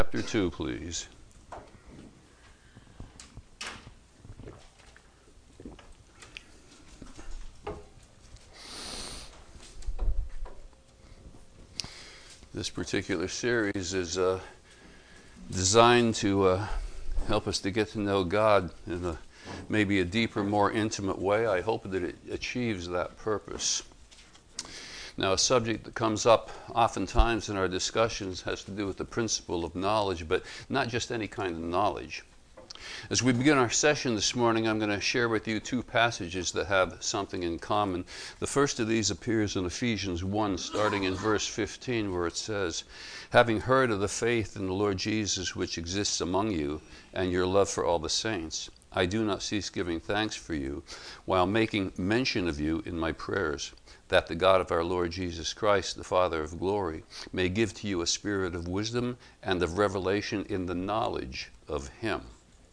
Chapter 2, please. This particular series is designed to help us to get to know God in maybe a deeper, more intimate way. I hope that it achieves that purpose. Now, a subject that comes up oftentimes in our discussions has to do with the principle of knowledge, but not just any kind of knowledge. As we begin our session this morning, I'm going to share with you two passages that have something in common. The first of these appears in Ephesians 1, starting in verse 15, where it says, "Having heard of the faith in the Lord Jesus which exists among you, and your love for all the saints, I do not cease giving thanks for you, while making mention of you in my prayers, that the God of our Lord Jesus Christ, the Father of glory, may give to you a spirit of wisdom and of revelation in the knowledge of him."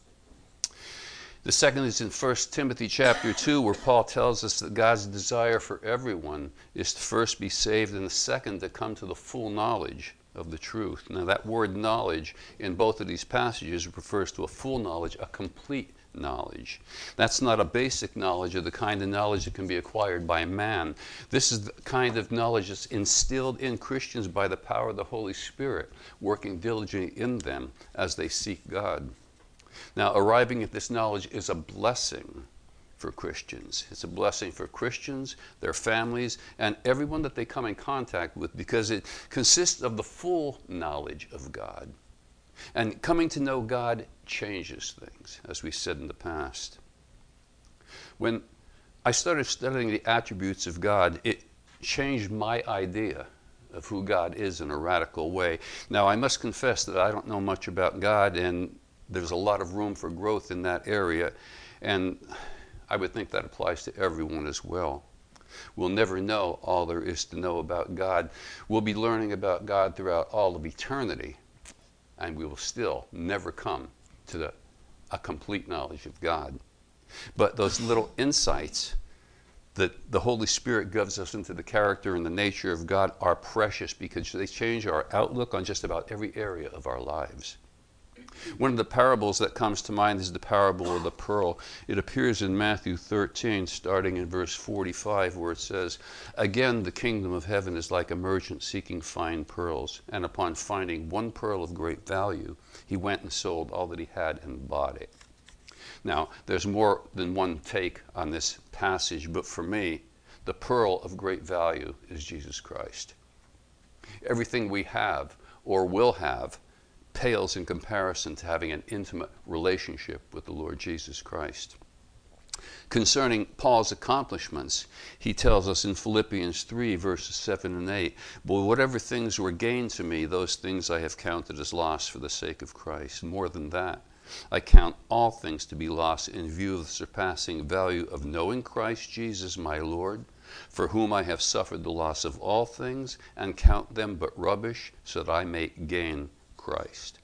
The second is in 1 Timothy chapter 2, where Paul tells us that God's desire for everyone is to first be saved, and the second to come to the full knowledge of the truth. Now, that word knowledge in both of these passages refers to a full knowledge, a complete knowledge. That's not a basic knowledge or the kind of knowledge that can be acquired by man. This is the kind of knowledge that's instilled in Christians by the power of the Holy Spirit, working diligently in them as they seek God. Now, arriving at this knowledge is a blessing for Christians. It's a blessing for Christians, their families, and everyone that they come in contact with, because it consists of the full knowledge of God. And coming to know God changes things, as we said in the past. When I started studying the attributes of God, it changed my idea of who God is in a radical way. Now, I must confess that I don't know much about God, and there's a lot of room for growth in that area, and I would think that applies to everyone as well. We'll never know all there is to know about God. We'll be learning about God throughout all of eternity, and we will still never come to a complete knowledge of God. But those little insights that the Holy Spirit gives us into the character and the nature of God are precious, because they change our outlook on just about every area of our lives. One of the parables that comes to mind is the parable of the pearl. It appears in Matthew 13, starting in verse 45, where it says, "Again, the kingdom of heaven is like a merchant seeking fine pearls, and upon finding one pearl of great value, he went and sold all that he had and bought it." Now, there's more than one take on this passage, but for me, the pearl of great value is Jesus Christ. Everything we have or will have pales in comparison to having an intimate relationship with the Lord Jesus Christ. Concerning Paul's accomplishments, he tells us in Philippians 3, verses 7 and 8, "But whatever things were gained to me, those things I have counted as loss for the sake of Christ. More than that, I count all things to be lost in view of the surpassing value of knowing Christ Jesus my Lord, for whom I have suffered the loss of all things, and count them but rubbish, so that I may gain Christ."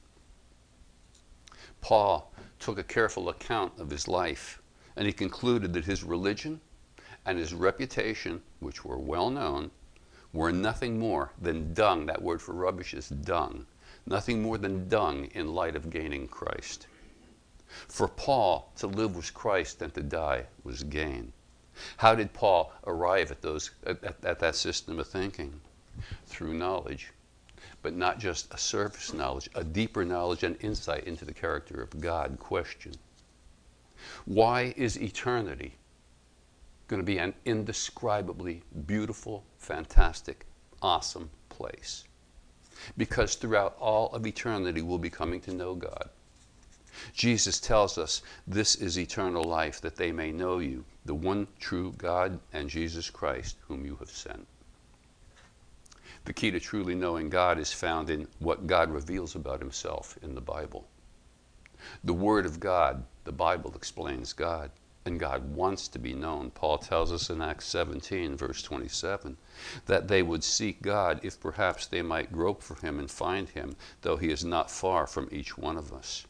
Paul took a careful account of his life, and he concluded that his religion and his reputation, which were well known, were nothing more than dung. That word for rubbish is dung. Nothing more than dung in light of gaining Christ. For Paul, to live was Christ, and to die was gain. How did Paul arrive at that system of thinking? Through knowledge. But not just a surface knowledge, a deeper knowledge and insight into the character of God. Question: why is eternity going to be an indescribably beautiful, fantastic, awesome place? Because throughout all of eternity we'll be coming to know God. Jesus tells us this is eternal life, that they may know you, the one true God, and Jesus Christ, whom you have sent. The key to truly knowing God is found in what God reveals about himself in the Bible. The Word of God, the Bible, explains God, and God wants to be known. Paul tells us in Acts 17, verse 27, that they would seek God if perhaps they might grope for him and find him, though he is not far from each one of us.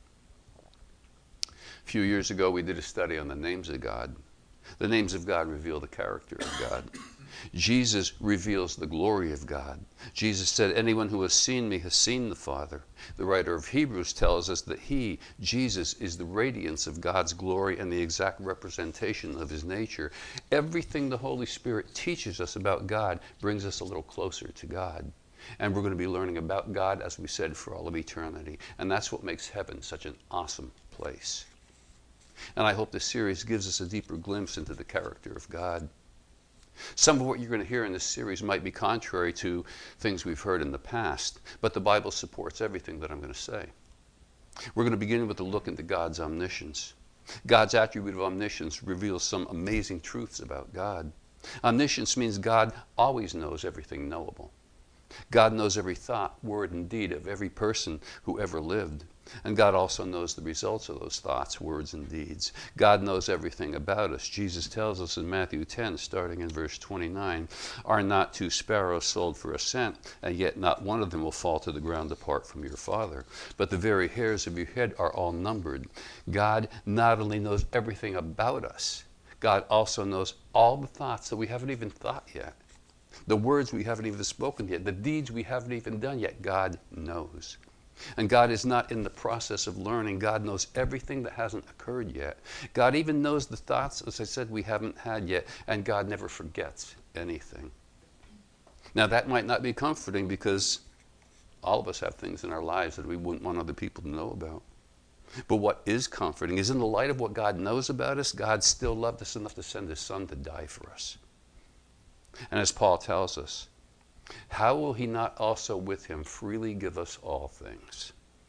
A few years ago, we did a study on the names of God. The names of God reveal the character of God. Jesus reveals the glory of God. Jesus said, anyone who has seen me has seen the Father. The writer of Hebrews tells us that he, Jesus, is the radiance of God's glory and the exact representation of his nature. Everything the Holy Spirit teaches us about God brings us a little closer to God. And we're going to be learning about God, as we said, for all of eternity. And that's what makes heaven such an awesome place. And I hope this series gives us a deeper glimpse into the character of God. Some of what you're going to hear in this series might be contrary to things we've heard in the past, but the Bible supports everything that I'm going to say. We're going to begin with a look into God's omniscience. God's attribute of omniscience reveals some amazing truths about God. Omniscience means God always knows everything knowable. God knows every thought, word, and deed of every person who ever lived. And God also knows the results of those thoughts, words, and deeds. God knows everything about us. Jesus tells us in Matthew 10, starting in verse 29, "Are not 2 sparrows sold for a cent, and yet not one of them will fall to the ground apart from your Father? But the very hairs of your head are all numbered." God not only knows everything about us, God also knows all the thoughts that we haven't even thought yet. The words we haven't even spoken yet, the deeds we haven't even done yet, God knows. And God is not in the process of learning. God knows everything that hasn't occurred yet. God even knows the thoughts, as I said, we haven't had yet, and God never forgets anything. Now that might not be comforting because all of us have things in our lives that we wouldn't want other people to know about. But what is comforting is in the light of what God knows about us, God still loved us enough to send his Son to die for us. And as Paul tells us, how will he not also with him freely give us all things?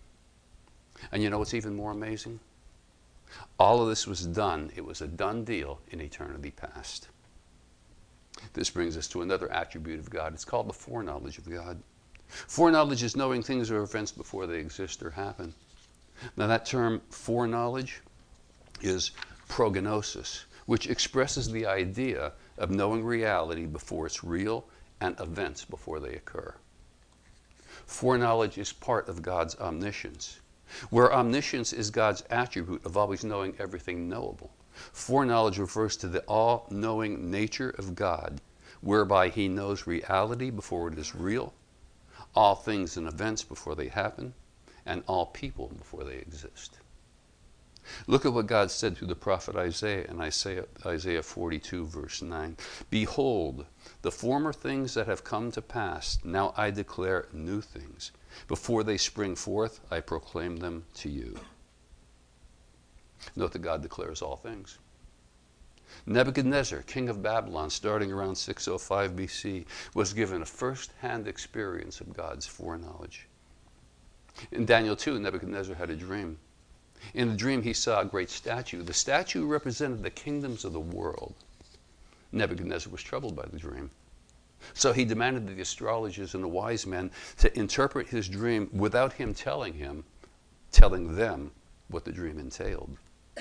And you know what's even more amazing? All of this was done. It was a done deal in eternity past. This brings us to another attribute of God. It's called the foreknowledge of God. Foreknowledge is knowing things or events before they exist or happen. Now that term foreknowledge is prognosis, which expresses the idea of knowing reality before it's real and events before they occur. Foreknowledge is part of God's omniscience. Where omniscience is God's attribute of always knowing everything knowable, foreknowledge refers to the all-knowing nature of God, whereby he knows reality before it is real, all things and events before they happen, and all people before they exist. Look at what God said through the prophet Isaiah in Isaiah 42, verse 9. "Behold, the former things that have come to pass, now I declare new things. Before they spring forth, I proclaim them to you." Note that God declares all things. Nebuchadnezzar, king of Babylon, starting around 605 BC, was given a first-hand experience of God's foreknowledge. In Daniel 2, Nebuchadnezzar had a dream. In the dream, he saw a great statue. The statue represented the kingdoms of the world. Nebuchadnezzar was troubled by the dream. So he demanded the astrologers and the wise men to interpret his dream without him telling them what the dream entailed.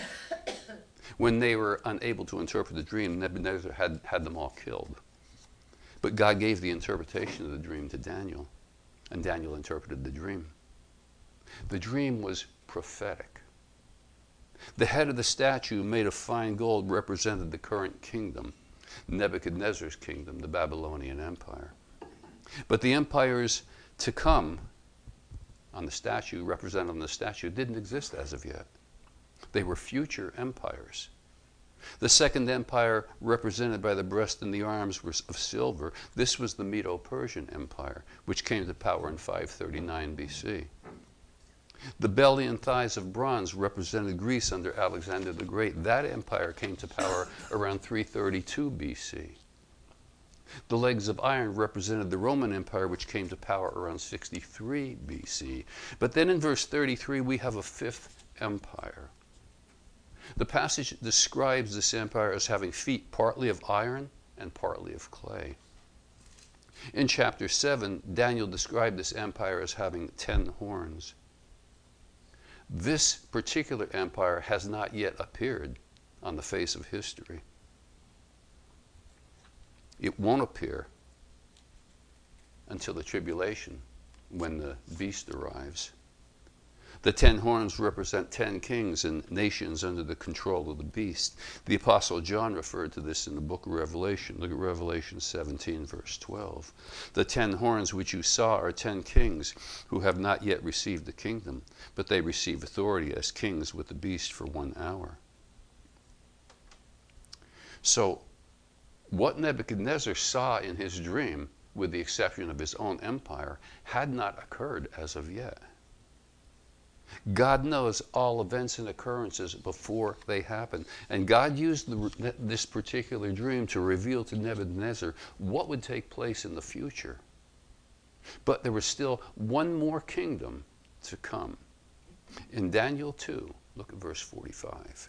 When they were unable to interpret the dream, Nebuchadnezzar had them all killed. But God gave the interpretation of the dream to Daniel, and Daniel interpreted the dream. The dream was prophetic. The head of the statue, made of fine gold, represented the current kingdom, Nebuchadnezzar's kingdom, the Babylonian Empire. But the empires to come on the statue, represented on the statue, didn't exist as of yet. They were future empires. The second empire, represented by the breast and the arms, was of silver. This was the Medo-Persian Empire, which came to power in 539 BC. The belly and thighs of bronze represented Greece under Alexander the Great. That empire came to power around 332 BC. The legs of iron represented the Roman Empire, which came to power around 63 BC. But then in verse 33, we have a fifth empire. The passage describes this empire as having feet partly of iron and partly of clay. In chapter 7, Daniel described this empire as having 10 horns. This particular empire has not yet appeared on the face of history. It won't appear until the tribulation, when the beast arrives. The 10 horns represent 10 kings and nations under the control of the beast. The Apostle John referred to this in the book of Revelation. Look at Revelation 17, verse 12. The 10 horns which you saw are 10 kings who have not yet received the kingdom, but they receive authority as kings with the beast for 1 hour. So, what Nebuchadnezzar saw in his dream, with the exception of his own empire, had not occurred as of yet. God knows all events and occurrences before they happen. And God used this particular dream to reveal to Nebuchadnezzar what would take place in the future. But there was still one more kingdom to come. In Daniel 2, look at verse 45.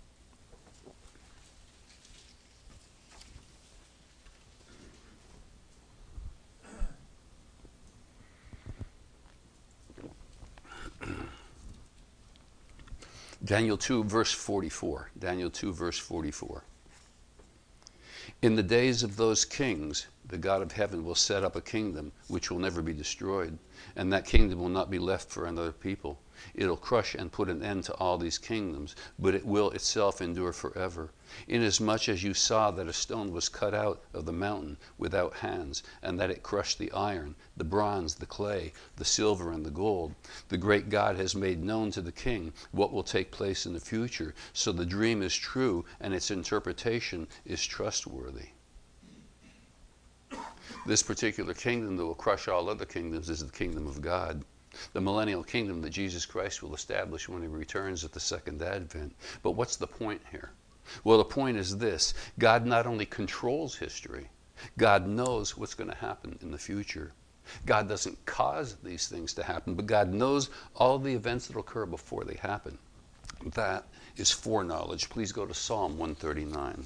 Daniel 2, verse 44. Daniel 2, verse 44. In the days of those kings, the God of heaven will set up a kingdom which will never be destroyed, and that kingdom will not be left for another people. It'll crush and put an end to all these kingdoms, but it will itself endure forever. Inasmuch as you saw that a stone was cut out of the mountain without hands, and that it crushed the iron, the bronze, the clay, the silver, and the gold, the great God has made known to the king what will take place in the future. So the dream is true, and its interpretation is trustworthy. This particular kingdom that will crush all other kingdoms is the kingdom of God. The millennial kingdom that Jesus Christ will establish when he returns at the second advent. But what's the point here? Well, the point is this. God not only controls history, God knows what's going to happen in the future. God doesn't cause these things to happen, but God knows all the events that will occur before they happen. That is foreknowledge. Please go to Psalm 139.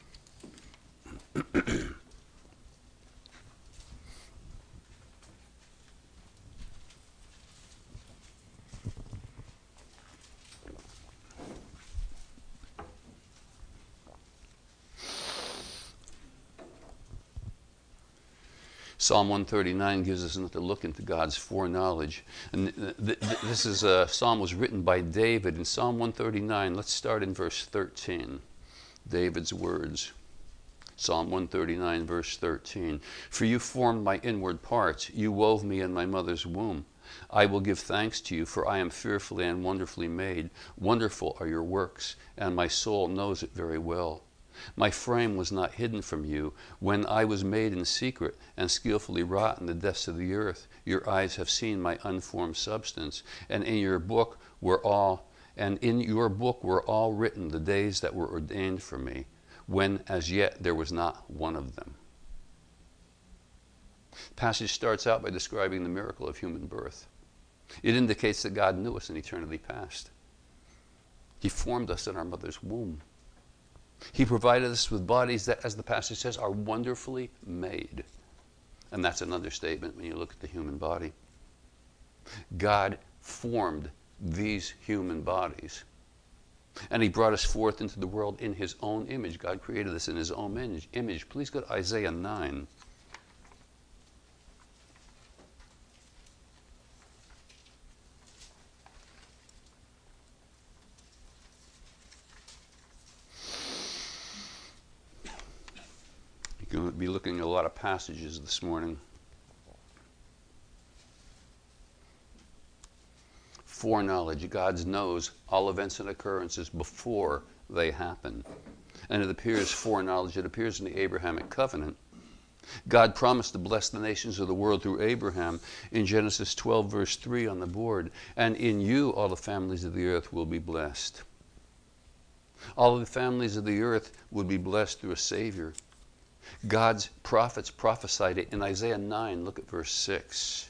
Psalm 139 gives us another look into God's foreknowledge. And this is a psalm was written by David. In Psalm 139, let's start in verse 13. David's words. Psalm 139, verse 13. For you formed my inward parts. You wove me in my mother's womb. I will give thanks to you, for I am fearfully and wonderfully made. Wonderful are your works, and my soul knows it very well. My frame was not hidden from you when I was made in secret and skillfully wrought in the depths of the earth. Your eyes have seen my unformed substance, and in your book were all written the days that were ordained for me, when as yet there was not one of them. The passage starts out by describing the miracle of human birth. It indicates that God knew us in eternity past. He formed us in our mother's womb. He provided us with bodies that, as the passage says, are wonderfully made. And that's an understatement when you look at the human body. God formed these human bodies. And he brought us forth into the world in his own image. God created us in his own image. Please go to Isaiah 9. Going to be looking at a lot of passages this morning. Foreknowledge. God knows all events and occurrences before they happen. And it appears foreknowledge. It appears in the Abrahamic covenant. God promised to bless the nations of the world through Abraham in Genesis 12, verse 3 on the board. And in you all the families of the earth will be blessed. All of the families of the earth would be blessed through a Savior. God's prophets prophesied it in Isaiah 9. Look at verse 6.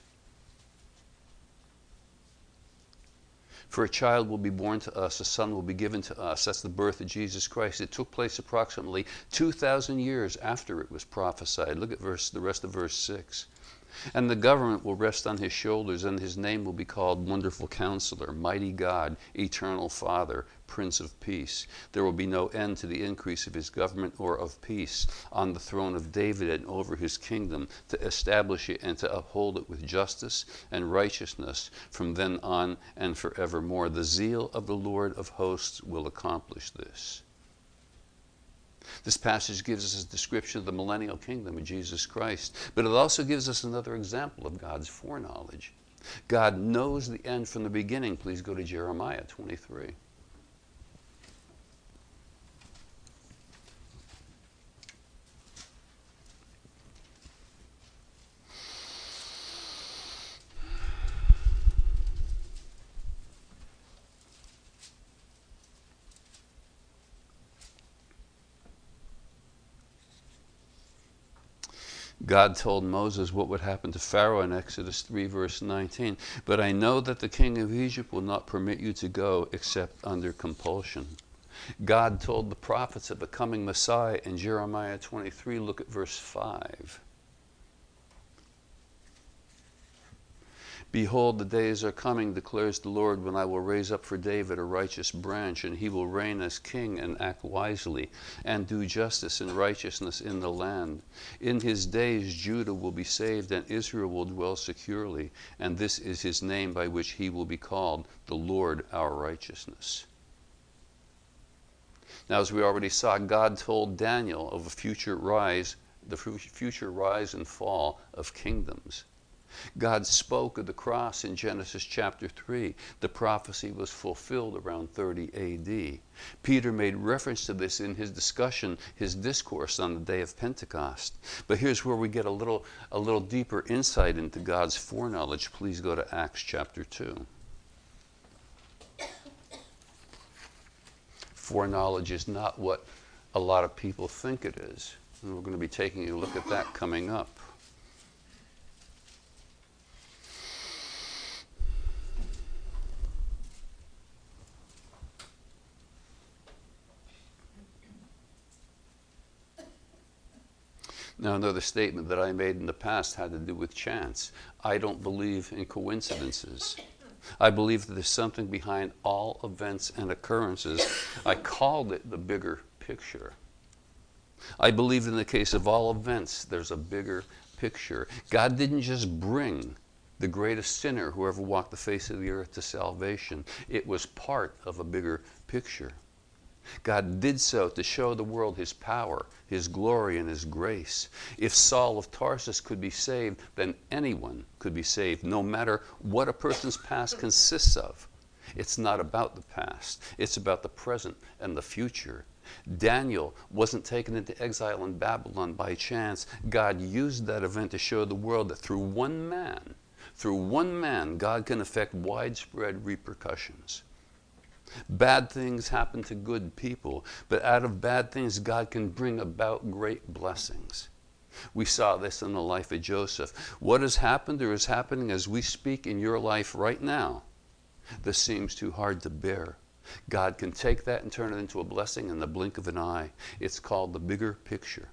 For a child will be born to us, a son will be given to us. That's the birth of Jesus Christ. It took place approximately 2,000 years after it was prophesied. Look at the rest of verse 6. And the government will rest on his shoulders, and his name will be called Wonderful Counselor, Mighty God, Eternal Father, Prince of Peace. There will be no end to the increase of his government or of peace on the throne of David and over his kingdom, to establish it and to uphold it with justice and righteousness from then on and forevermore. The zeal of the Lord of hosts will accomplish this. This passage gives us a description of the millennial kingdom of Jesus Christ, but it also gives us another example of God's foreknowledge. God knows the end from the beginning. Please go to Jeremiah 23. God told Moses what would happen to Pharaoh in Exodus 3, verse 19. But I know that the king of Egypt will not permit you to go except under compulsion. God told the prophets of a coming Messiah in Jeremiah 23. Look at verse 5. Behold, the days are coming, declares the Lord, when I will raise up for David a righteous branch, and he will reign as king and act wisely, and do justice and righteousness in the land. In his days Judah will be saved, and Israel will dwell securely, and this is his name by which he will be called, the Lord our righteousness. Now, as we already saw, God told Daniel of a future rise, the future rise and fall of kingdoms. God spoke of the cross in Genesis chapter 3. The prophecy was fulfilled around 30 A.D. Peter made reference to this in his discussion, his discourse on the day of Pentecost. But here's where we get a little deeper insight into God's foreknowledge. Please go to Acts chapter 2. Foreknowledge is not what a lot of people think it is. And we're going to be taking a look at that coming up. Now, another statement that I made in the past had to do with chance. I don't believe in coincidences. I believe that there's something behind all events and occurrences. I called it the bigger picture. I believe in the case of all events, there's a bigger picture. God didn't just bring the greatest sinner who ever walked the face of the earth to salvation. It was part of a bigger picture. God did so to show the world his power, his glory, and his grace. If Saul of Tarsus could be saved, then anyone could be saved, no matter what a person's past consists of. It's not about the past. It's about the present and the future. Daniel wasn't taken into exile in Babylon by chance. God used that event to show the world that through one man, God can effect widespread repercussions. Bad things happen to good people, but out of bad things, God can bring about great blessings. We saw this in the life of Joseph. What has happened or is happening as we speak in your life right now that seems too hard to bear, God can take that and turn it into a blessing in the blink of an eye. It's called the bigger picture.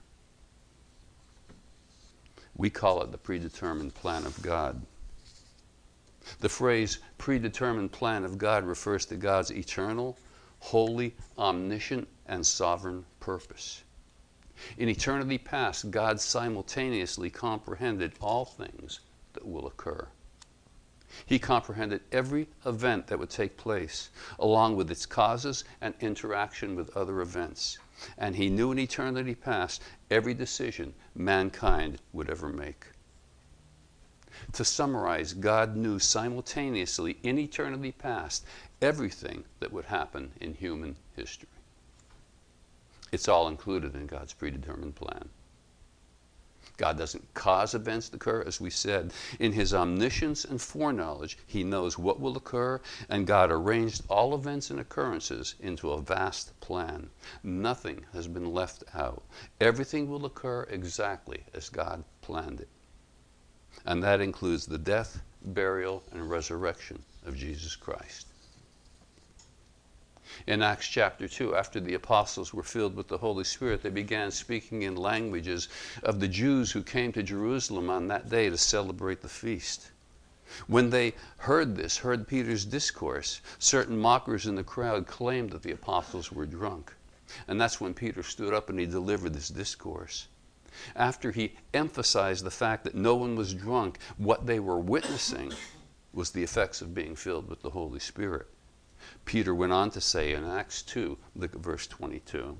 We call it the predetermined plan of God. The phrase predetermined plan of God refers to God's eternal, holy, omniscient, and sovereign purpose. In eternity past, God simultaneously comprehended all things that will occur. He comprehended every event that would take place, along with its causes and interaction with other events. And he knew in eternity past every decision mankind would ever make. To summarize, God knew simultaneously in eternity past everything that would happen in human history. It's all included in God's predetermined plan. God doesn't cause events to occur, as we said. In his omniscience and foreknowledge, he knows what will occur, and God arranged all events and occurrences into a vast plan. Nothing has been left out. Everything will occur exactly as God planned it. And that includes the death, burial, and resurrection of Jesus Christ. In Acts chapter 2, after the apostles were filled with the Holy Spirit, they began speaking in languages of the Jews who came to Jerusalem on that day to celebrate the feast. When they heard Peter's discourse, certain mockers in the crowd claimed that the apostles were drunk. And that's when Peter stood up and he delivered this discourse. After he emphasized the fact that no one was drunk, what they were witnessing was the effects of being filled with the Holy Spirit. Peter went on to say in Acts 2, look at verse 22.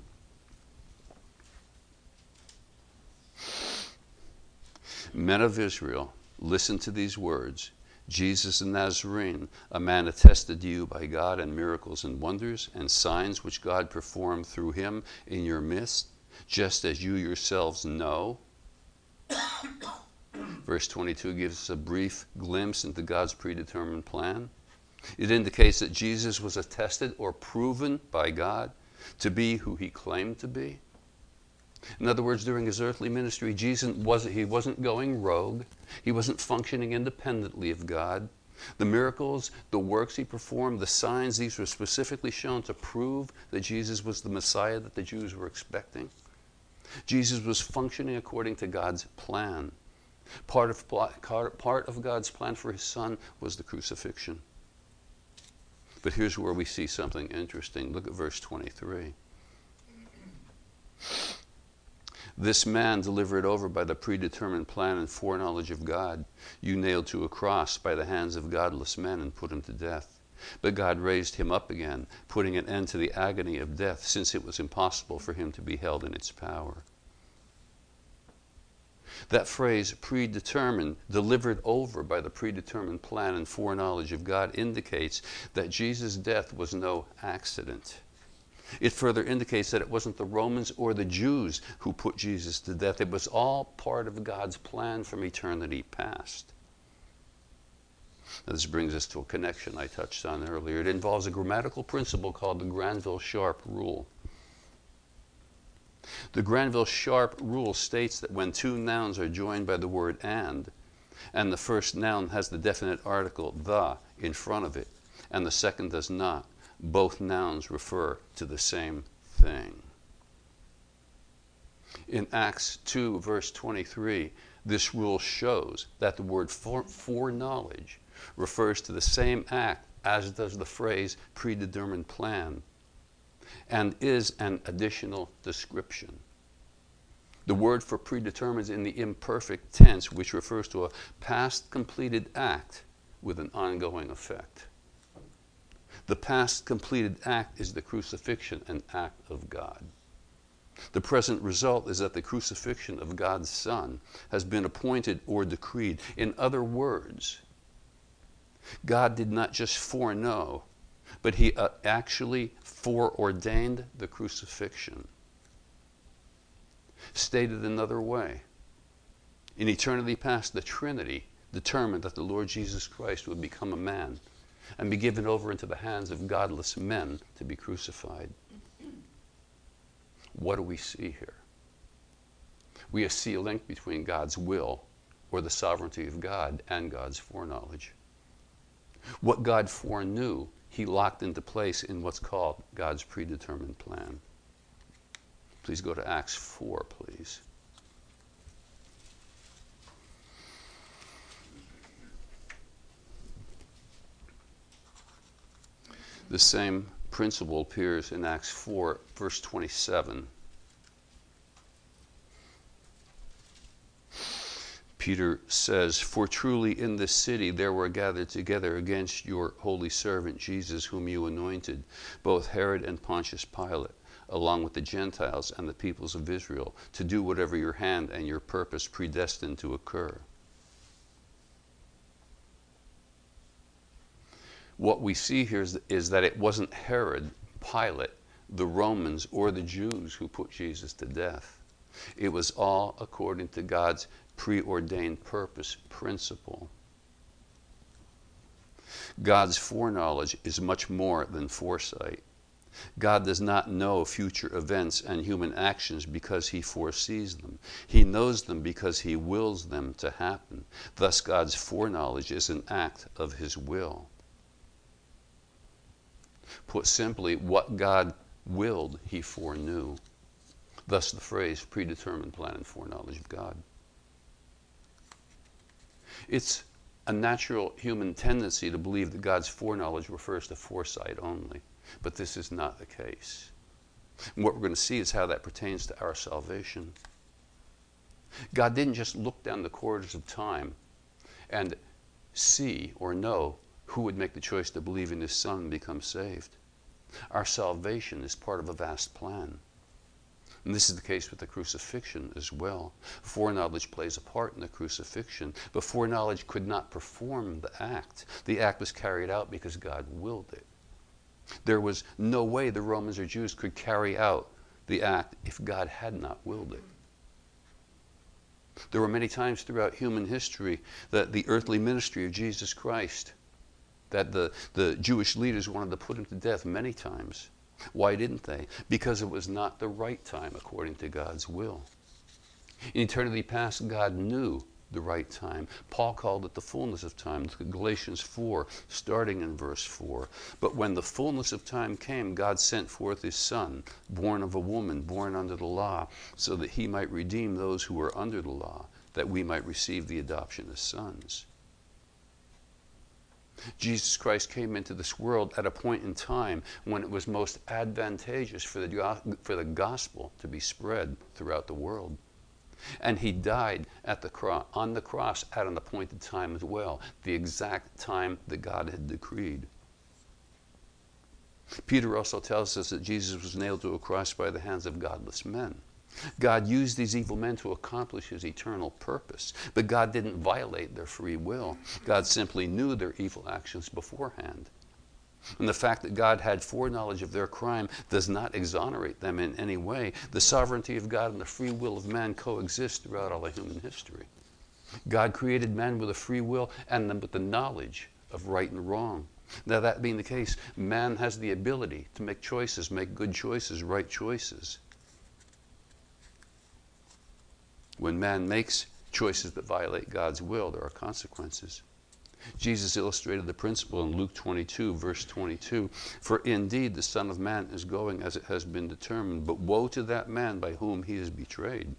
Men of Israel, listen to these words. Jesus the Nazarene, a man attested to you by God in miracles and wonders and signs which God performed through him in your midst, just as you yourselves know. Verse 22 gives us a brief glimpse into God's predetermined plan. It indicates that Jesus was attested or proven by God to be who he claimed to be. In other words, during his earthly ministry, Jesus wasn't going rogue. He wasn't functioning independently of God. The miracles, the works he performed, the signs, these were specifically shown to prove that Jesus was the Messiah that the Jews were expecting. Jesus was functioning according to God's plan. Part of God's plan for his son was the crucifixion. But here's where we see something interesting. Look at verse 23. This man delivered over by the predetermined plan and foreknowledge of God, you nailed to a cross by the hands of godless men and put him to death. But God raised him up again, putting an end to the agony of death, since it was impossible for him to be held in its power. That phrase, predetermined, delivered over by the predetermined plan and foreknowledge of God, indicates that Jesus' death was no accident. It further indicates that it wasn't the Romans or the Jews who put Jesus to death. It was all part of God's plan from eternity past. Now, this brings us to a connection I touched on earlier. It involves a grammatical principle called the Granville-Sharp rule. The Granville-Sharp rule states that when two nouns are joined by the word and the first noun has the definite article the in front of it, and the second does not, both nouns refer to the same thing. In Acts 2, verse 23, this rule shows that the word foreknowledge refers to the same act as does the phrase predetermined plan, and is an additional description. The word for predetermined is in the imperfect tense, which refers to a past completed act with an ongoing effect. The past completed act is the crucifixion, an act of God. The present result is that the crucifixion of God's Son has been appointed or decreed. In other words, God did not just foreknow, but he actually foreordained the crucifixion. Stated another way, in eternity past, the Trinity determined that the Lord Jesus Christ would become a man and be given over into the hands of godless men to be crucified. What do we see here? We see a link between God's will, or the sovereignty of God, and God's foreknowledge. What God foreknew, he locked into place in what's called God's predetermined plan. Please go to Acts 4, please. The same principle appears in Acts 4, verse 27. Peter says, "For truly in this city there were gathered together against your holy servant Jesus, whom you anointed, both Herod and Pontius Pilate, along with the Gentiles and the peoples of Israel, to do whatever your hand and your purpose predestined to occur." What we see here is that it wasn't Herod, Pilate, the Romans, or the Jews who put Jesus to death. It was all according to God's preordained purpose principle. God's foreknowledge is much more than foresight. God does not know future events and human actions because he foresees them. He knows them because he wills them to happen. Thus, God's foreknowledge is an act of his will. Put simply, what God willed, he foreknew. Thus the phrase predetermined plan and foreknowledge of God. It's a natural human tendency to believe that God's foreknowledge refers to foresight only, but this is not the case. And what we're going to see is how that pertains to our salvation. God didn't just look down the corridors of time and see or know who would make the choice to believe in his Son and become saved. Our salvation is part of a vast plan. And this is the case with the crucifixion as well. Foreknowledge plays a part in the crucifixion, but foreknowledge could not perform the act. The act was carried out because God willed it. There was no way the Romans or Jews could carry out the act if God had not willed it. There were many times throughout human history that the earthly ministry of Jesus Christ, that the Jewish leaders wanted to put him to death many times. Why didn't they? Because it was not the right time according to God's will. In eternity past, God knew the right time. Paul called it the fullness of time. Look at Galatians 4, starting in verse 4. But when the fullness of time came, God sent forth his Son, born of a woman, born under the law, so that he might redeem those who were under the law, that we might receive the adoption as sons. Jesus Christ came into this world at a point in time when it was most advantageous for the gospel to be spread throughout the world. And he died on the cross at an appointed time as well, the exact time that God had decreed. Peter also tells us that Jesus was nailed to a cross by the hands of godless men. God used these evil men to accomplish his eternal purpose, but God didn't violate their free will. God simply knew their evil actions beforehand. And the fact that God had foreknowledge of their crime does not exonerate them in any way. The sovereignty of God and the free will of man coexist throughout all of human history. God created man with a free will and with the knowledge of right and wrong. Now, that being the case, man has the ability to make choices, make good choices, right choices. When man makes choices that violate God's will, there are consequences. Jesus illustrated the principle in Luke 22, verse 22. For indeed the Son of Man is going as it has been determined, but woe to that man by whom he is betrayed.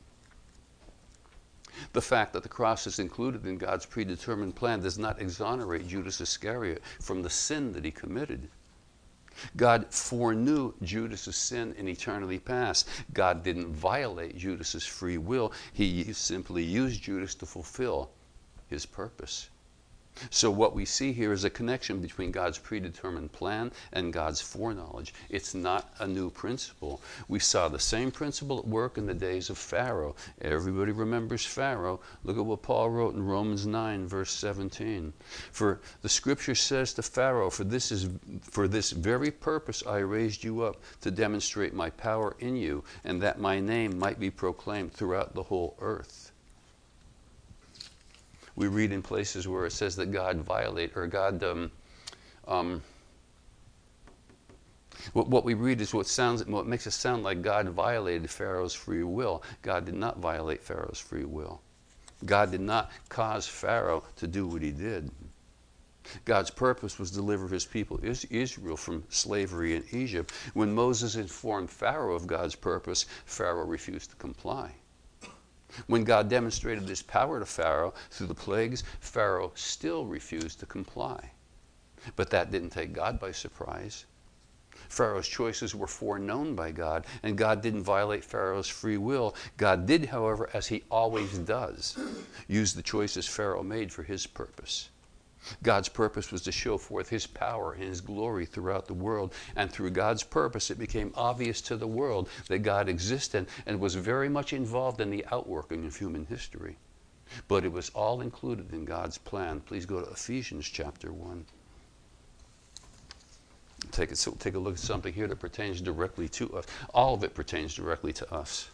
The fact that the cross is included in God's predetermined plan does not exonerate Judas Iscariot from the sin that he committed. God foreknew Judas' sin in eternity past. God didn't violate Judas' free will. He simply used Judas to fulfill his purpose. So what we see here is a connection between God's predetermined plan and God's foreknowledge. It's not a new principle. We saw the same principle at work in the days of Pharaoh. Everybody remembers Pharaoh. Look at what Paul wrote in Romans 9, verse 17. For the scripture says to Pharaoh, for this very purpose I raised you up, to demonstrate my power in you, and that my name might be proclaimed throughout the whole earth. We read in places where it says that God what we read is what makes it sound like God violated Pharaoh's free will. God did not violate Pharaoh's free will. God did not cause Pharaoh to do what he did. God's purpose was to deliver his people Israel from slavery in Egypt. When Moses informed Pharaoh of God's purpose, Pharaoh refused to comply. When God demonstrated his power to Pharaoh through the plagues, Pharaoh still refused to comply. But that didn't take God by surprise. Pharaoh's choices were foreknown by God, and God didn't violate Pharaoh's free will. God did, however, as he always does, use the choices Pharaoh made for his purpose. God's purpose was to show forth his power and his glory throughout the world. And through God's purpose, it became obvious to the world that God existed and was very much involved in the outworking of human history. But it was all included in God's plan. Please go to Ephesians chapter 1. Take a look at something here that pertains directly to us. All of it pertains directly to us.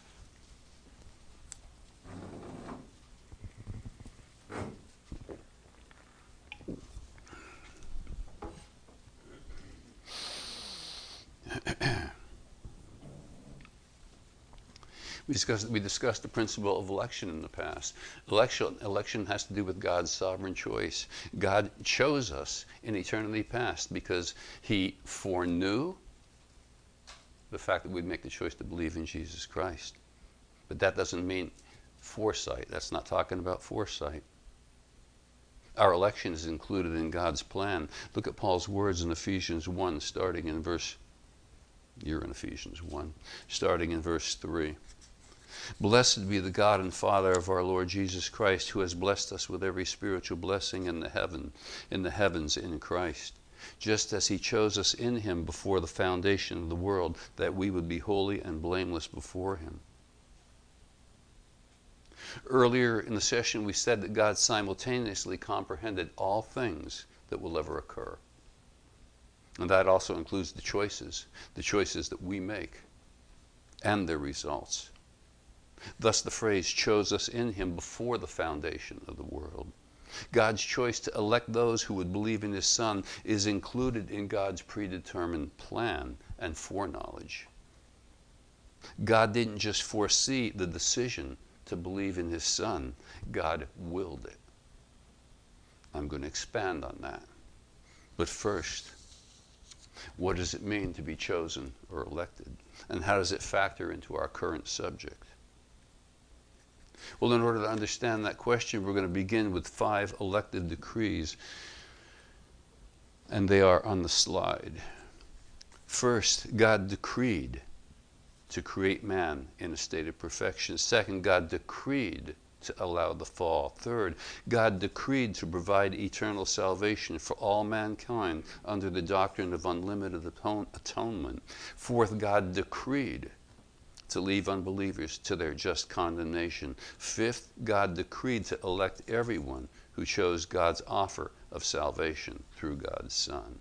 We discussed the principle of election in the past. Election has to do with God's sovereign choice. God chose us in eternity past because he foreknew the fact that we'd make the choice to believe in Jesus Christ. But that doesn't mean foresight. That's not talking about foresight. Our election is included in God's plan. Look at Paul's words in Ephesians 1, starting in verse, you're in Ephesians 1, starting in verse 3. Blessed be the God and Father of our Lord Jesus Christ, who has blessed us with every spiritual blessing in the heavens in Christ, just as he chose us in him before the foundation of the world, that we would be holy and blameless before him. Earlier in the session, we said that God simultaneously comprehended all things that will ever occur. And that also includes the choices that we make, and their results. Thus the phrase chose us in him before the foundation of the world. God's choice to elect those who would believe in his Son is included in God's predetermined plan and foreknowledge. God didn't just foresee the decision to believe in his Son. God willed it. I'm going to expand on that. But first, what does it mean to be chosen or elected? And how does it factor into our current subject? Well, in order to understand that question, we're going to begin with 5 elected decrees, and they are on the slide. First, God decreed to create man in a state of perfection. Second, God decreed to allow the fall. Third, God decreed to provide eternal salvation for all mankind under the doctrine of unlimited atonement. Fourth, God decreed to leave unbelievers to their just condemnation. Fifth, God decreed to elect everyone who chose God's offer of salvation through God's Son.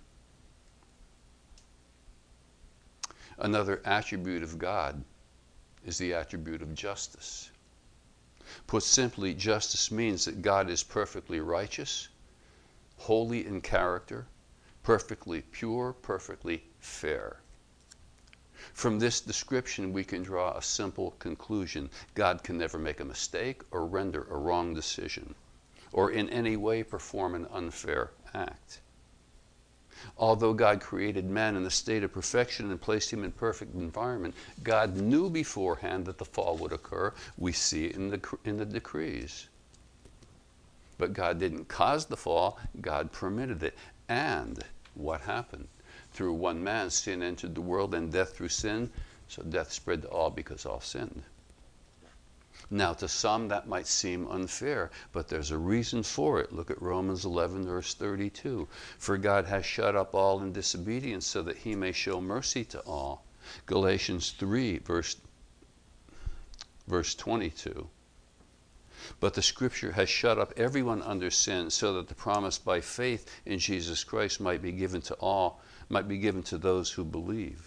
Another attribute of God is the attribute of justice. Put simply, justice means that God is perfectly righteous, holy in character, perfectly pure, perfectly fair. From this description, we can draw a simple conclusion. God can never make a mistake or render a wrong decision, or in any way perform an unfair act. Although God created man in a state of perfection and placed him in perfect environment, God knew beforehand that the fall would occur. We see it in the decrees. But God didn't cause the fall, God permitted it. And what happened? Through one man, sin entered the world, and death through sin, so death spread to all because all sinned. Now, to some that might seem unfair, but there's a reason for it. Look at Romans 11, verse 32. For God has shut up all in disobedience so that he may show mercy to all. Galatians 3, verse 22. But the Scripture has shut up everyone under sin so that the promise by faith in Jesus Christ might be given to all, might be given to those who believe.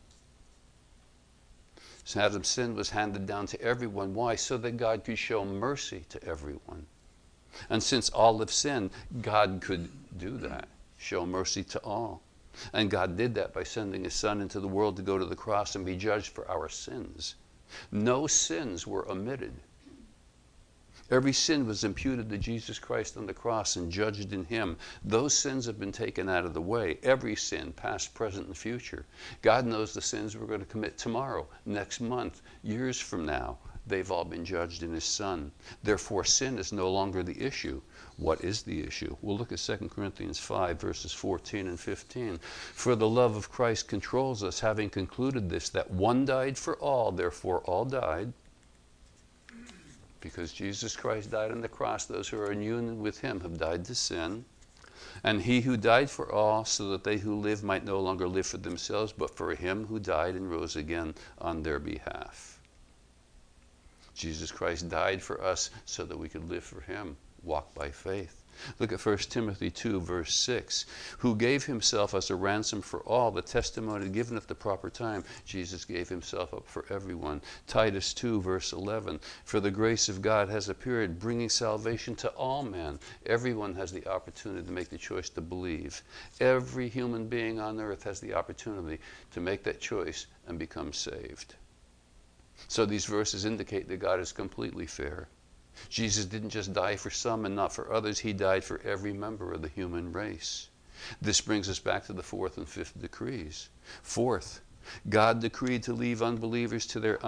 So Adam's sin was handed down to everyone. Why? So that God could show mercy to everyone. And since all have sinned, God could do that, show mercy to all. And God did that by sending his Son into the world to go to the cross and be judged for our sins. No sins were omitted. Every sin was imputed to Jesus Christ on the cross and judged in him. Those sins have been taken out of the way. Every sin, past, present, and future. God knows the sins we're going to commit tomorrow, next month, years from now. They've all been judged in his Son. Therefore, sin is no longer the issue. What is the issue? We'll look at 2 Corinthians 5, verses 14 and 15. For the love of Christ controls us, having concluded this, that one died for all, therefore all died. Because Jesus Christ died on the cross, those who are in union with him have died to sin. And he who died for all, so that they who live might no longer live for themselves, but for him who died and rose again on their behalf. Jesus Christ died for us so that we could live for him, walk by faith. Look at 1 Timothy 2, verse 6. Who gave himself as a ransom for all, the testimony given at the proper time. Jesus gave himself up for everyone. Titus 2, verse 11. For the grace of God has appeared, bringing salvation to all men. Everyone has the opportunity to make the choice to believe. Every human being on earth has the opportunity to make that choice and become saved. So these verses indicate that God is completely fair. Jesus didn't just die for some and not for others. He died for every member of the human race. This brings us back to the fourth and fifth decrees. Fourth, God decreed to leave unbelievers to their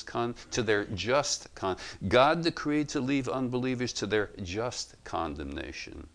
God decreed to leave unbelievers to their just condemnation.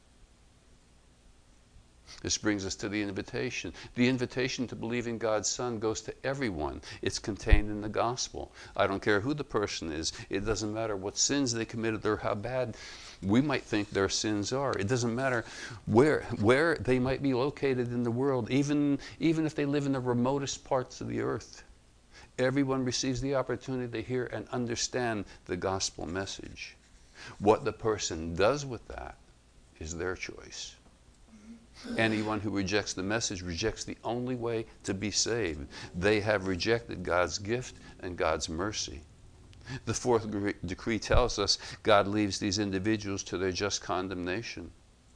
This brings us to the invitation. The invitation to believe in God's Son goes to everyone. It's contained in the gospel. I don't care who the person is. It doesn't matter what sins they committed or how bad we might think their sins are. It doesn't matter where they might be located in the world, even if they live in the remotest parts of the earth. Everyone receives the opportunity to hear and understand the gospel message. What the person does with that is their choice. Anyone who rejects the message rejects the only way to be saved. They have rejected God's gift and God's mercy. The fourth decree tells us God leaves these individuals to their just condemnation.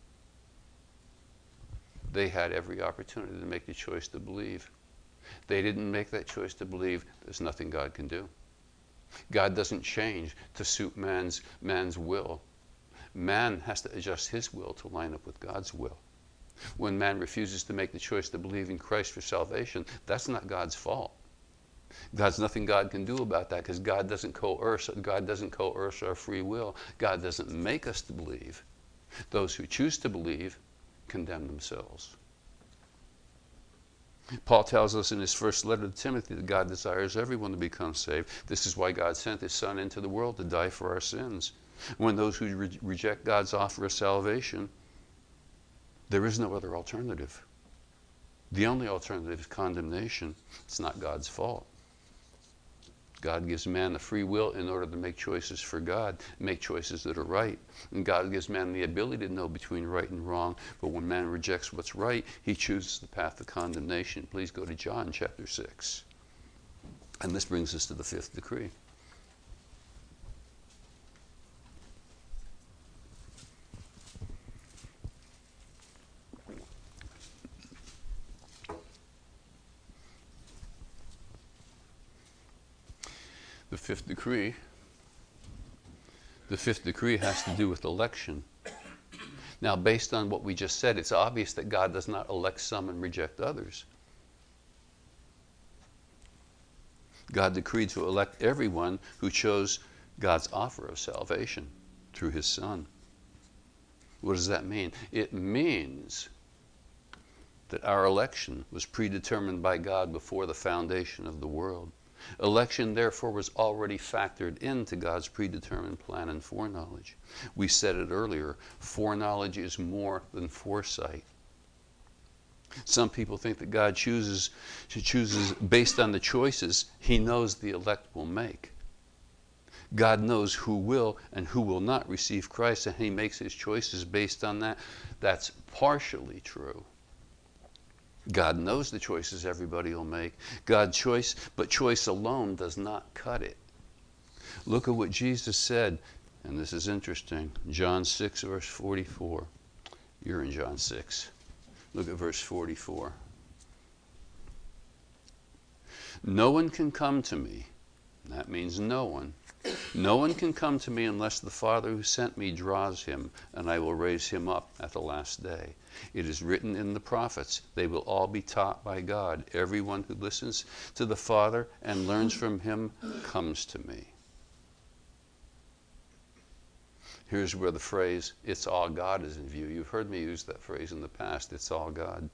They had every opportunity to make the choice to believe. They didn't make that choice to believe. There's nothing God can do. God doesn't change to suit man's will. Man has to adjust his will to line up with God's will. When man refuses to make the choice to believe in Christ for salvation, that's not God's fault. There's nothing God can do about that, because God doesn't coerce our free will. God doesn't make us to believe. Those who choose to believe condemn themselves. Paul tells us in his first letter to Timothy that God desires everyone to become saved. This is why God sent his Son into the world to die for our sins. When those who reject God's offer of salvation, there is no other alternative. The only alternative is condemnation. It's not God's fault. God gives man the free will in order to make choices for God, make choices that are right. And God gives man the ability to know between right and wrong. But when man rejects what's right, he chooses the path of condemnation. Please go to John chapter 6. And this brings us to the fifth decree. The fifth decree has to do with election. Now, based on what we just said, it's obvious that God does not elect some and reject others. God decreed to elect everyone who chose God's offer of salvation through his Son. What does that mean? It means that our election was predetermined by God before the foundation of the world. Election, therefore, was already factored into God's predetermined plan and foreknowledge. We said it earlier, foreknowledge is more than foresight. Some people think that God chooses based on the choices he knows the elect will make. God knows who will and who will not receive Christ, and he makes his choices based on that. That's partially true. God knows the choices everybody will make. But choice alone does not cut it. Look at what Jesus said, and this is interesting. John 6, verse 44. You're in John 6. Look at verse 44. No one can come to me. That means no one. No one can come to me unless the Father who sent me draws him, and I will raise him up at the last day. It is written in the prophets, they will all be taught by God. Everyone who listens to the Father and learns from him comes to me. Here's where the phrase, it's all God, is in view. You've heard me use that phrase in the past, it's all God.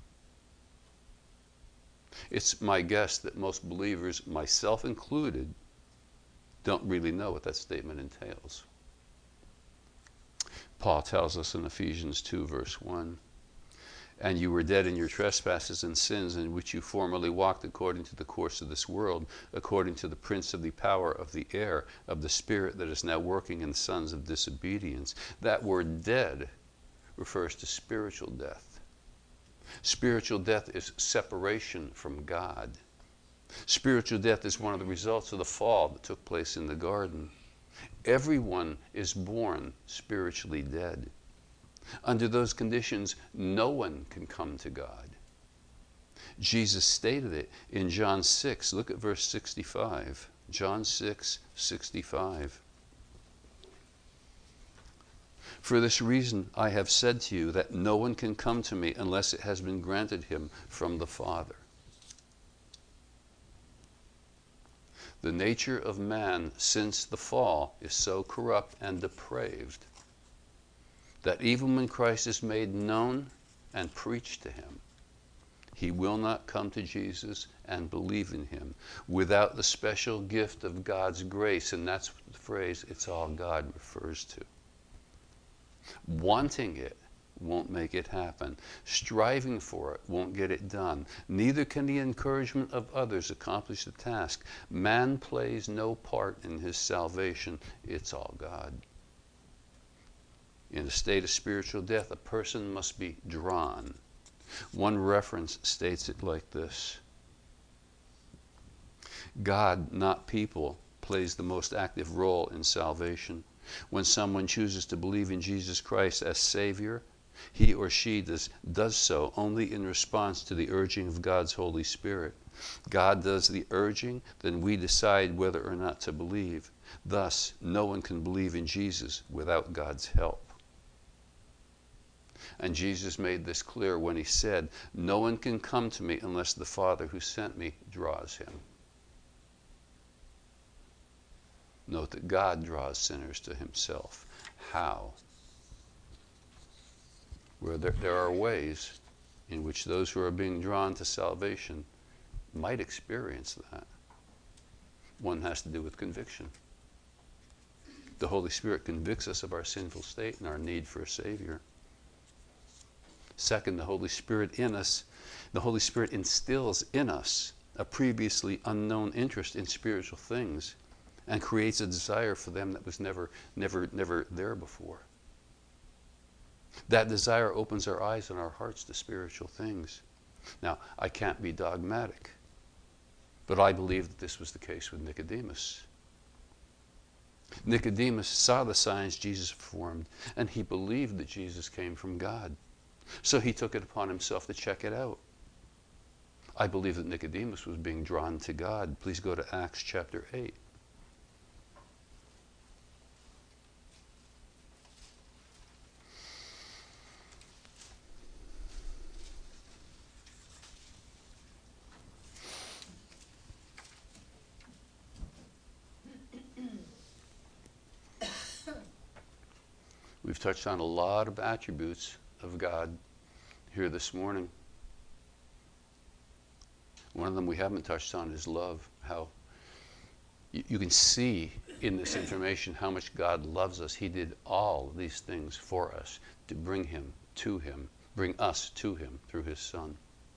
It's my guess that most believers, myself included, don't really know what that statement entails. Paul tells us in Ephesians 2, verse 1, and you were dead in your trespasses and sins in which you formerly walked according to the course of this world, according to the prince of the power of the air, of the spirit that is now working in sons of disobedience. That word dead refers to spiritual death. Spiritual death is separation from God. Spiritual death is one of the results of the fall that took place in the garden. Everyone is born spiritually dead. Under those conditions, no one can come to God. Jesus stated it in John 6. Look at verse 65. John 6:65. For this reason I have said to you that no one can come to me unless it has been granted him from the Father. The nature of man since the fall is so corrupt and depraved that even when Christ is made known and preached to him, he will not come to Jesus and believe in him without the special gift of God's grace. And that's what the phrase, it's all God, refers to. Wanting it won't make it happen. Striving for it won't get it done. Neither can the encouragement of others accomplish the task. Man plays no part in his salvation. It's all God. In a state of spiritual death, a person must be drawn. One reference states it like this: God, not people, plays the most active role in salvation. When someone chooses to believe in Jesus Christ as Savior, he or she does so only in response to the urging of God's Holy Spirit. God does the urging, then we decide whether or not to believe. Thus, no one can believe in Jesus without God's help. And Jesus made this clear when he said, "No one can come to me unless the Father who sent me draws him." Note that God draws sinners to himself. How? Where there are ways in which those who are being drawn to salvation might experience that. One has to do with conviction. The Holy Spirit convicts us of our sinful state and our need for a Savior. Second, the Holy Spirit in us, the Holy Spirit instills in us a previously unknown interest in spiritual things and creates a desire for them that was never there before. That desire opens our eyes and our hearts to spiritual things. Now, I can't be dogmatic, but I believe that this was the case with Nicodemus. Nicodemus saw the signs Jesus performed, and he believed that Jesus came from God. So he took it upon himself to check it out. I believe that Nicodemus was being drawn to God. Please go to Acts chapter 8. We've touched on a lot of attributes of God here this morning. One of them we haven't touched on is love. How you can see in this information how much God loves us. He did all these things for us to bring us to him through his Son.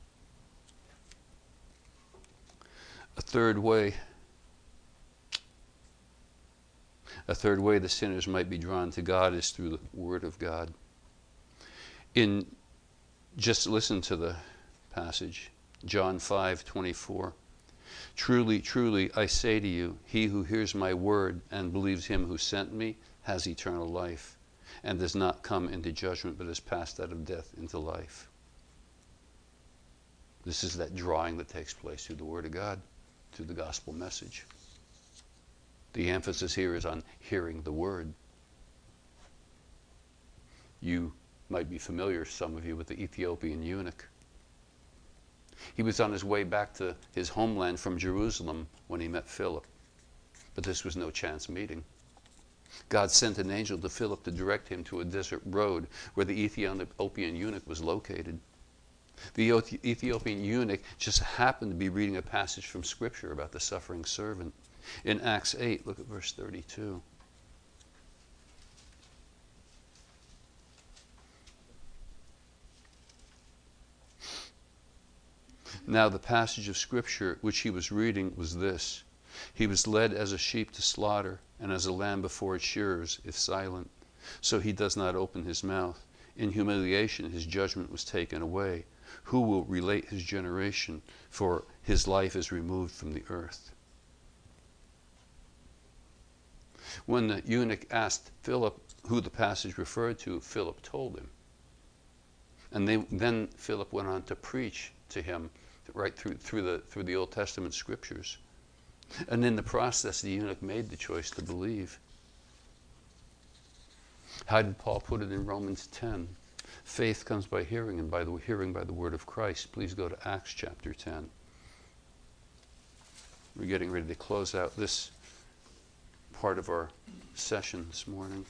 A third way the sinners might be drawn to God is through the Word of God. Just listen to the passage, John 5:24. Truly, truly, I say to you, he who hears my word and believes him who sent me has eternal life, and does not come into judgment, but is passed out of death into life. This is that drawing that takes place through the Word of God, through the gospel message. The emphasis here is on hearing the Word. You might be familiar, some of you, with the Ethiopian eunuch. He was on his way back to his homeland from Jerusalem when he met Philip. But this was no chance meeting. God sent an angel to Philip to direct him to a desert road where the Ethiopian eunuch was located. The Ethiopian eunuch just happened to be reading a passage from Scripture about the suffering servant. In Acts 8, look at verse 32. Now the passage of Scripture which he was reading was this: He was led as a sheep to slaughter, and as a lamb before its shearers is silent, so he does not open his mouth. In humiliation his judgment was taken away. Who will relate his generation? For his life is removed from the earth. When the eunuch asked Philip who the passage referred to, Philip told him. And then Philip went on to preach to him right through the Old Testament scriptures. And in the process, the eunuch made the choice to believe. How did Paul put it in Romans 10? Faith comes by hearing, and by the hearing by the word of Christ. Please go to Acts chapter 10. We're getting ready to close out this part of our session this morning.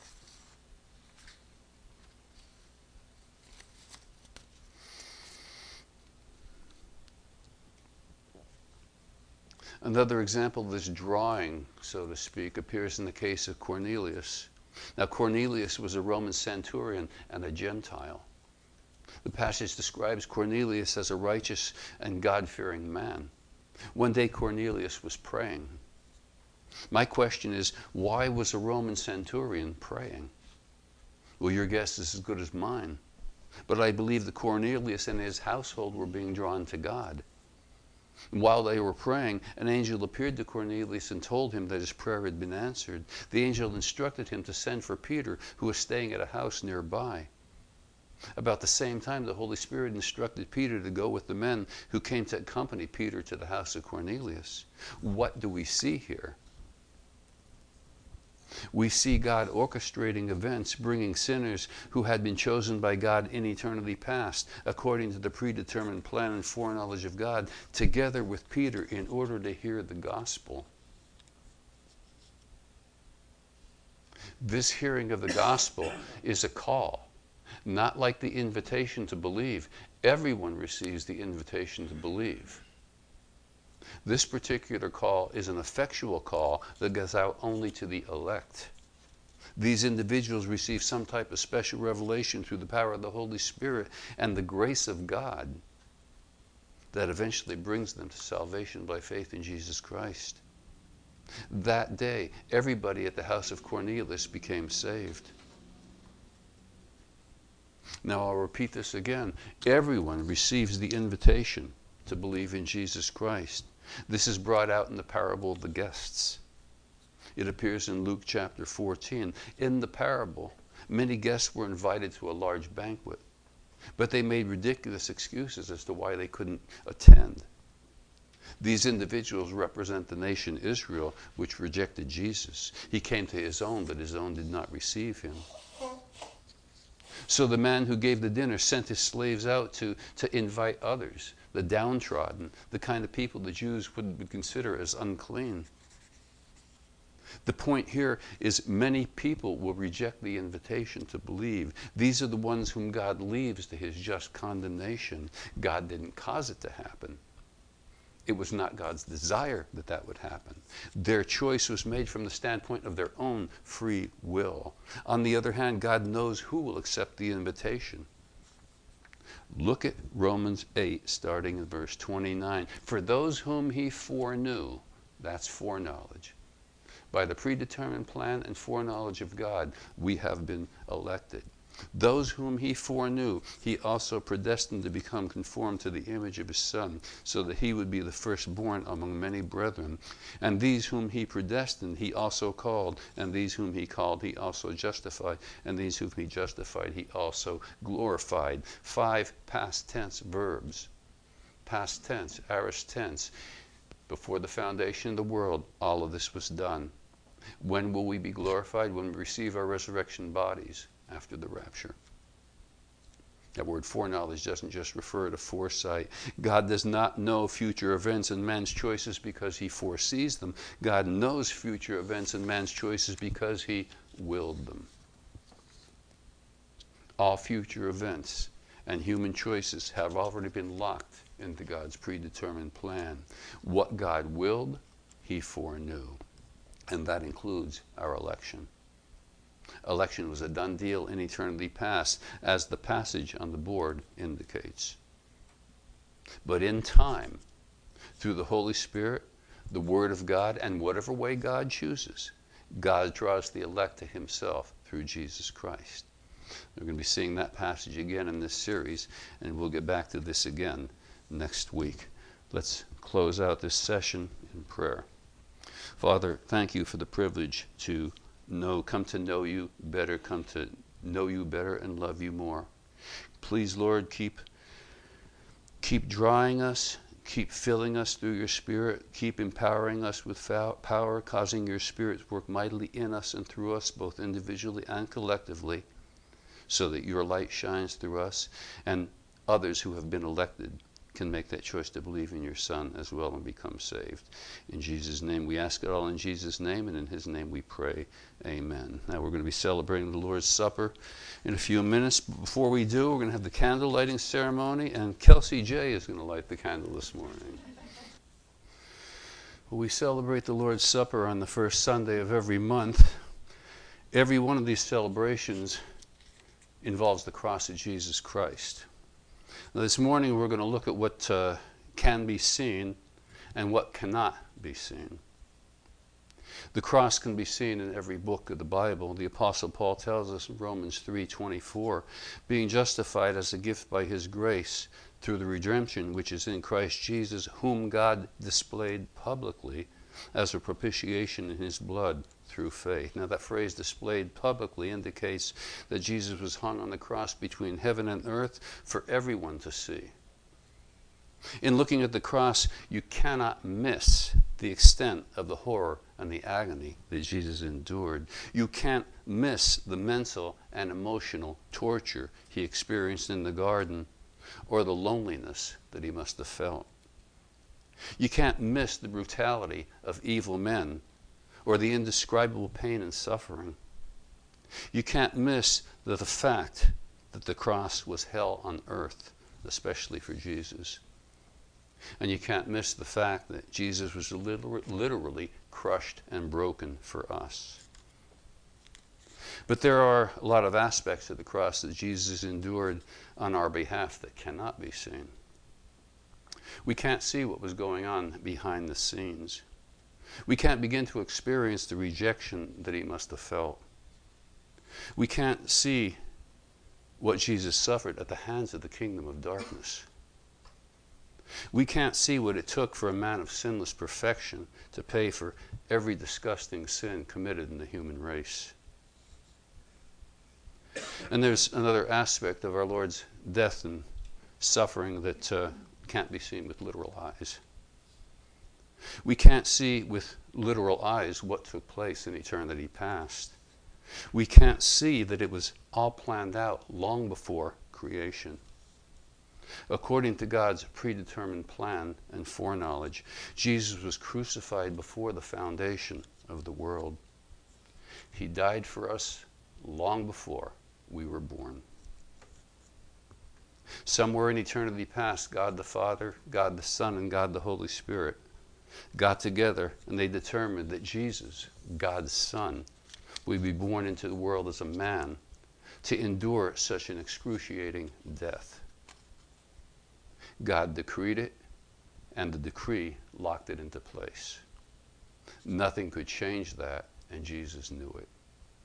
Another example of this drawing, so to speak, appears in the case of Cornelius. Now, Cornelius was a Roman centurion and a Gentile. The passage describes Cornelius as a righteous and God-fearing man. One day, Cornelius was praying. My question is, why was a Roman centurion praying? Well, your guess is as good as mine. But I believe that Cornelius and his household were being drawn to God. While they were praying, an angel appeared to Cornelius and told him that his prayer had been answered. The angel instructed him to send for Peter, who was staying at a house nearby. About the same time, the Holy Spirit instructed Peter to go with the men who came to accompany Peter to the house of Cornelius. What do we see here? We see God orchestrating events, bringing sinners who had been chosen by God in eternity past, according to the predetermined plan and foreknowledge of God, together with Peter in order to hear the gospel. This hearing of the gospel is a call, not like the invitation to believe. Everyone receives the invitation to believe. This particular call is an effectual call that goes out only to the elect. These individuals receive some type of special revelation through the power of the Holy Spirit and the grace of God that eventually brings them to salvation by faith in Jesus Christ. That day, everybody at the house of Cornelius became saved. Now I'll repeat this again. Everyone receives the invitation to believe in Jesus Christ. This is brought out in the parable of the guests. It appears in Luke chapter 14. In the parable, many guests were invited to a large banquet, but they made ridiculous excuses as to why they couldn't attend. These individuals represent the nation Israel, which rejected Jesus. He came to his own, but his own did not receive him. So the man who gave the dinner sent his slaves out to invite others, the downtrodden, the kind of people the Jews would consider as unclean. The point here is many people will reject the invitation to believe. These are the ones whom God leaves to his just condemnation. God didn't cause it to happen. It was not God's desire that that would happen. Their choice was made from the standpoint of their own free will. On the other hand, God knows who will accept the invitation. Look at Romans 8, starting in verse 29. For those whom he foreknew, that's foreknowledge. By the predetermined plan and foreknowledge of God, we have been elected. Those whom he foreknew, he also predestined to become conformed to the image of his Son, so that he would be the firstborn among many brethren. And these whom he predestined, he also called. And these whom he called, he also justified. And these whom he justified, he also glorified. 5 past tense verbs. Past tense, aorist tense. Before the foundation of the world, all of this was done. When will we be glorified? When we receive our resurrection bodies after the rapture. That word foreknowledge doesn't just refer to foresight. God does not know future events and man's choices because he foresees them. God knows future events and man's choices because he willed them. All future events and human choices have already been locked into God's predetermined plan. What God willed, he foreknew. And that includes our election. Election was a done deal in eternity past, as the passage on the board indicates. But in time, through the Holy Spirit, the Word of God, and whatever way God chooses, God draws the elect to himself through Jesus Christ. We're going to be seeing that passage again in this series, and we'll get back to this again next week. Let's close out this session in prayer. Father, thank you for the privilege to come to know you better, come to know you better and love you more. Please, Lord, keep drawing us, keep filling us through your Spirit. Keep empowering us with power, causing your Spirit to work mightily in us and through us, both individually and collectively, so that your light shines through us, and others who have been elected can make that choice to believe in your Son as well and become saved. In Jesus' name, we ask it all in Jesus' name, and in his name we pray. Amen. Now we're going to be celebrating the Lord's Supper in a few minutes. But before we do, we're going to have the candle lighting ceremony, and Kelsey J is going to light the candle this morning. We celebrate the Lord's Supper on the first Sunday of every month. Every one of these celebrations involves the cross of Jesus Christ. Now, this morning we're going to look at what can be seen and what cannot be seen. The cross can be seen in every book of the Bible. The Apostle Paul tells us in Romans 3:24, being justified as a gift by his grace through the redemption which is in Christ Jesus, whom God displayed publicly as a propitiation in his blood through faith. Now that phrase, displayed publicly, indicates that Jesus was hung on the cross between heaven and earth for everyone to see. In looking at the cross, you cannot miss the extent of the horror and the agony that Jesus endured. You can't miss the mental and emotional torture he experienced in the garden, or the loneliness that he must have felt. You can't miss the brutality of evil men or the indescribable pain and suffering. You can't miss the fact that the cross was hell on earth, especially for Jesus. And you can't miss the fact that Jesus was literally crushed and broken for us. But there are a lot of aspects of the cross that Jesus endured on our behalf that cannot be seen. We can't see what was going on behind the scenes. We can't begin to experience the rejection that he must have felt. We can't see what Jesus suffered at the hands of the kingdom of darkness. We can't see what it took for a man of sinless perfection to pay for every disgusting sin committed in the human race. And there's another aspect of our Lord's death and suffering that can't be seen with literal eyes. We can't see with literal eyes what took place in eternity past. We can't see that it was all planned out long before creation. According to God's predetermined plan and foreknowledge, Jesus was crucified before the foundation of the world. He died for us long before we were born. Somewhere in eternity past, God the Father, God the Son, and God the Holy Spirit got together and they determined that Jesus, God's Son, would be born into the world as a man to endure such an excruciating death. God decreed it, and the decree locked it into place. Nothing could change that, and Jesus knew it.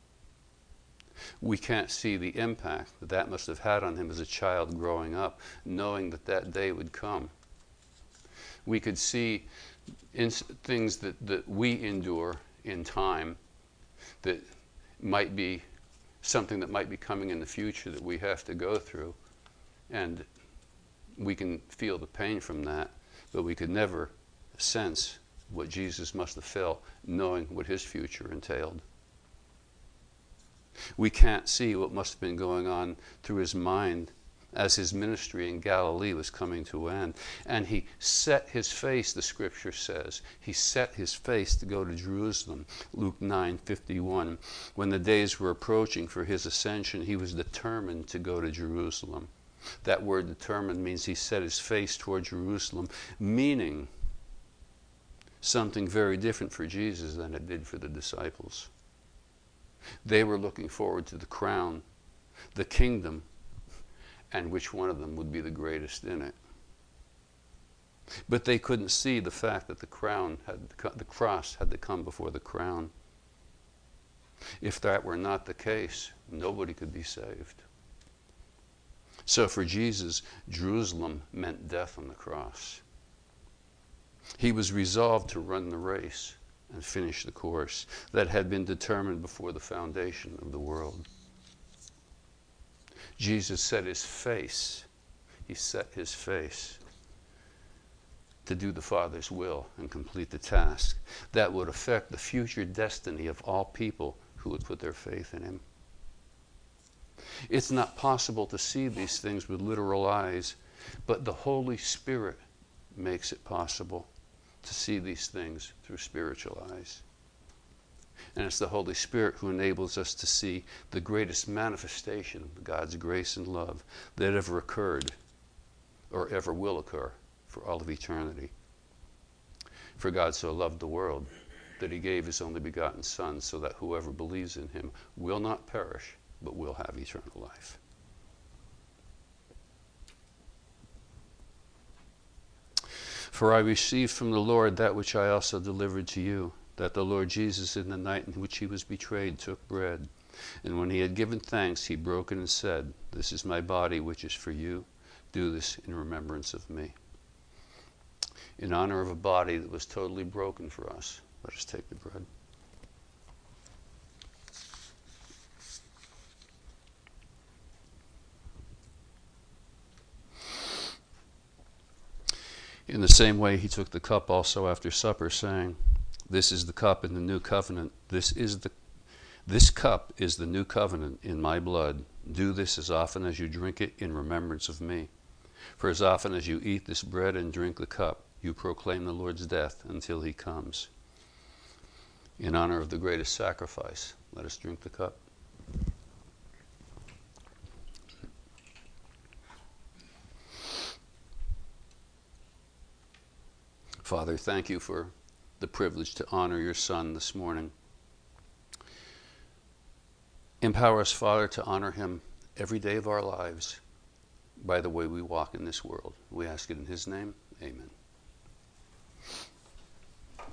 We can't see the impact that that must have had on him as a child growing up, knowing that that day would come. We could see things that we endure in time that might be something that might be coming in the future that we have to go through, and we can feel the pain from that, but we could never sense what Jesus must have felt knowing what his future entailed. We can't see what must have been going on through his mind as his ministry in Galilee was coming to an end. And he set his face, the scripture says, he set his face to go to Jerusalem. Luke 9:51. When the days were approaching for his ascension, he was determined to go to Jerusalem. That word determined means he set his face toward Jerusalem, meaning something very different for Jesus than it did for the disciples. They were looking forward to the crown, the kingdom, and which one of them would be the greatest in it. But they couldn't see the fact that the cross had to come before the crown. If that were not the case, nobody could be saved. So for Jesus, Jerusalem meant death on the cross. He was resolved to run the race and finish the course that had been determined before the foundation of the world. Jesus set his face. He set his face to do the Father's will and complete the task that would affect the future destiny of all people who would put their faith in him. It's not possible to see these things with literal eyes, but the Holy Spirit makes it possible to see these things through spiritual eyes. And it's the Holy Spirit who enables us to see the greatest manifestation of God's grace and love that ever occurred or ever will occur for all of eternity. For God so loved the world that he gave his only begotten Son, so that whoever believes in him will not perish, but will have eternal life. For I received from the Lord that which I also delivered to you, that the Lord Jesus, in the night in which he was betrayed, took bread. And when he had given thanks, he broke it and said, "This is my body, which is for you. Do this in remembrance of me." In honor of a body that was totally broken for us, let us take the bread. In the same way, he took the cup also after supper, saying, "This is the cup in the new covenant. This cup is the new covenant in my blood. Do this as often as you drink it in remembrance of me. For as often as you eat this bread and drink the cup, you proclaim the Lord's death until he comes." In honor of the greatest sacrifice, let us drink the cup. Father, thank you for the privilege to honor your Son this morning. Empower us, Father, to honor him every day of our lives by the way we walk in this world. We ask it in his name. Amen.